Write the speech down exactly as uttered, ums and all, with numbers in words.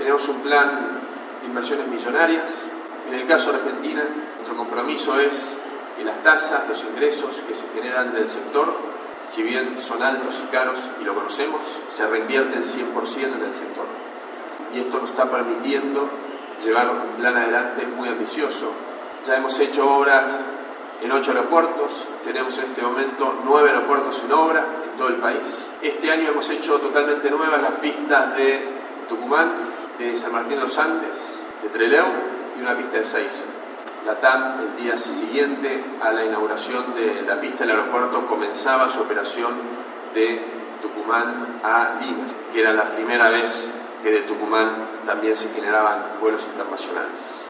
tenemos un plan de inversiones millonarias. En el caso de Argentina, nuestro compromiso es que las tasas, los ingresos que se generan del sector, si bien son altos y caros, y lo conocemos, se reinvierten cien por ciento en el sector. Y esto nos está permitiendo llevar un plan adelante muy ambicioso. Ya hemos hecho obras en ocho aeropuertos, tenemos en este momento nueve aeropuertos en obra en todo el país. Este año hemos hecho totalmente nuevas las pistas de Tucumán, de San Martín de los Andes, de Trelew y una pista de Ezeiza. La T A M, el día siguiente a la inauguración de la pista del aeropuerto, comenzaba su operación de Tucumán a Lima, que era la primera vez que de Tucumán también se generaban vuelos internacionales.